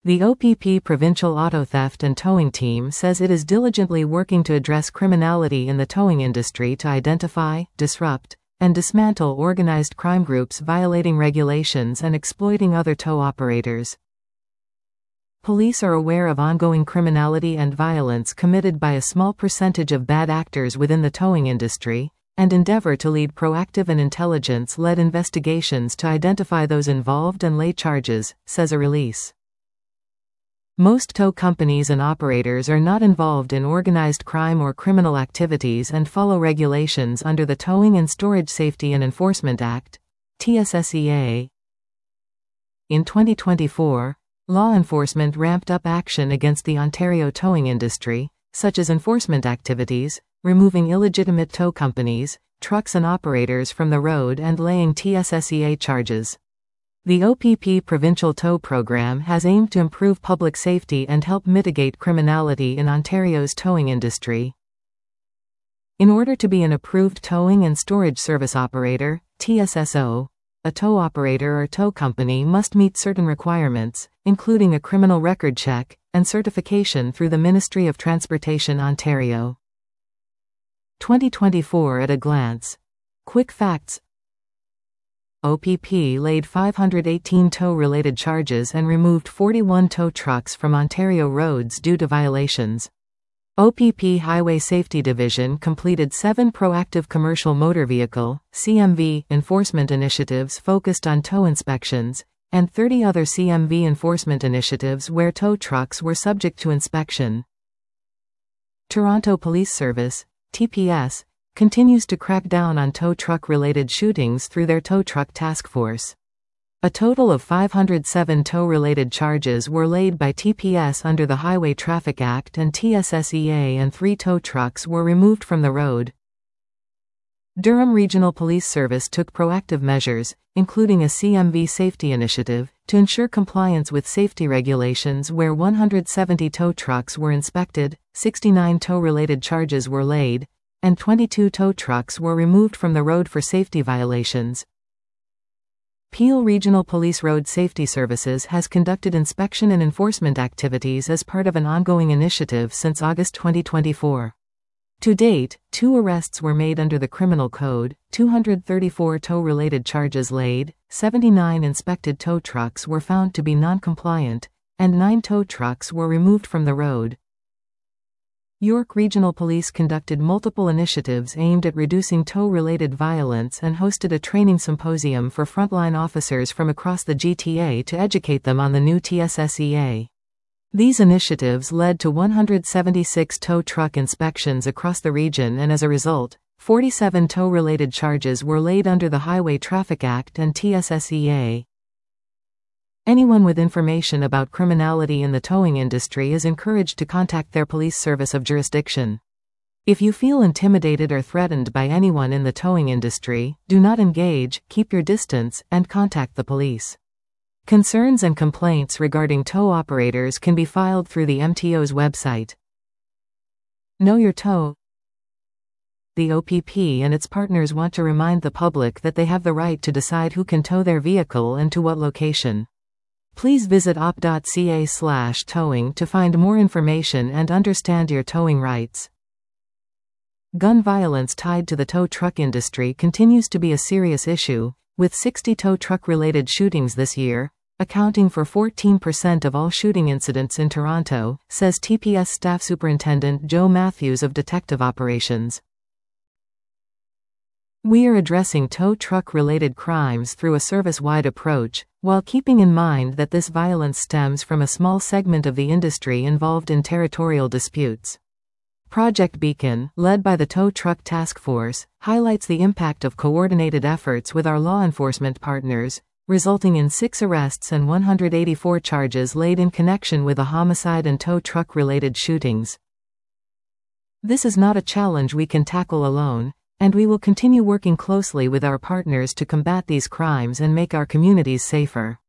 The OPP Provincial Auto Theft and Towing Team says it is diligently working to address criminality in the towing industry to identify, disrupt, and dismantle organized crime groups violating regulations and exploiting other tow operators. Police are aware of ongoing criminality and violence committed by a small percentage of bad actors within the towing industry, and endeavor to lead proactive and intelligence-led investigations to identify those involved and lay charges, says a release. Most tow companies and operators are not involved in organized crime or criminal activities and follow regulations under the Towing and Storage Safety and Enforcement Act, TSSEA. In 2024, law enforcement ramped up action against the Ontario towing industry, such as enforcement activities, removing illegitimate tow companies, trucks and operators from the road and laying TSSEA charges. The OPP Provincial Tow Program has aimed to improve public safety and help mitigate criminality in Ontario's towing industry. In order to be an approved towing and storage service operator, TSSO, a tow operator or tow company must meet certain requirements, including a criminal record check, and certification through the Ministry of Transportation Ontario. 2024 at a glance. Quick facts. OPP laid 518 tow-related charges and removed 41 tow trucks from Ontario roads due to violations. OPP Highway Safety Division completed 7 proactive commercial motor vehicle (CMV) enforcement initiatives focused on tow inspections, and 30 other CMV enforcement initiatives where tow trucks were subject to inspection. Toronto Police Service, TPS, continues to crack down on tow truck-related shootings through their tow truck task force. A total of 507 tow-related charges were laid by TPS under the Highway Traffic Act and TSSEA, and 3 tow trucks were removed from the road. Durham Regional Police Service took proactive measures, including a CMV safety initiative, to ensure compliance with safety regulations where 170 tow trucks were inspected, 69 tow-related charges were laid, and 22 tow trucks were removed from the road for safety violations. Peel Regional Police Road Safety Services has conducted inspection and enforcement activities as part of an ongoing initiative since August 2024. To date, 2 arrests were made under the Criminal Code, 234 tow-related charges laid, 79 inspected tow trucks were found to be non-compliant, and 9 tow trucks were removed from the road. York Regional Police conducted multiple initiatives aimed at reducing tow-related violence and hosted a training symposium for frontline officers from across the GTA to educate them on the new TSSEA. These initiatives led to 176 tow truck inspections across the region, and as a result, 47 tow-related charges were laid under the Highway Traffic Act and TSSEA. Anyone with information about criminality in the towing industry is encouraged to contact their police service of jurisdiction. If you feel intimidated or threatened by anyone in the towing industry, do not engage, keep your distance, and contact the police. Concerns and complaints regarding tow operators can be filed through the MTO's website. Know your tow. The OPP and its partners want to remind the public that they have the right to decide who can tow their vehicle and to what location. Please visit op.ca/towing to find more information and understand your towing rights. Gun violence tied to the tow truck industry continues to be a serious issue, with 60 tow truck-related shootings this year, accounting for 14% of all shooting incidents in Toronto, says TPS Staff Superintendent Joe Matthews of Detective Operations. We are addressing tow truck-related crimes through a service-wide approach, while keeping in mind that this violence stems from a small segment of the industry involved in territorial disputes. Project Beacon, led by the Tow Truck Task Force, highlights the impact of coordinated efforts with our law enforcement partners, resulting in 6 arrests and 184 charges laid in connection with a homicide and tow truck-related shootings. This is not a challenge we can tackle alone, and we will continue working closely with our partners to combat these crimes and make our communities safer.